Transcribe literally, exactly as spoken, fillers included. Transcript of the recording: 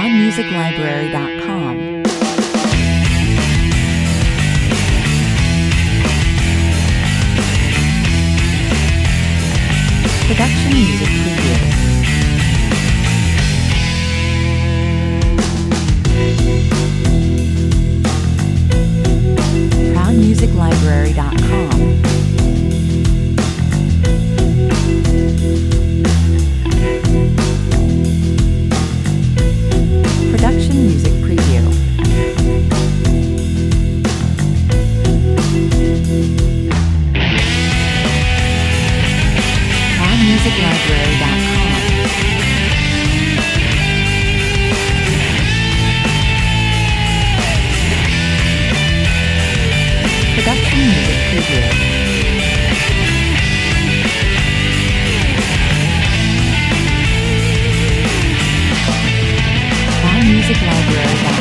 crown music library dot com. Production music preview. crown music library dot com. Production music preview. crown music library dot com. Production music preview. crown music library dot com.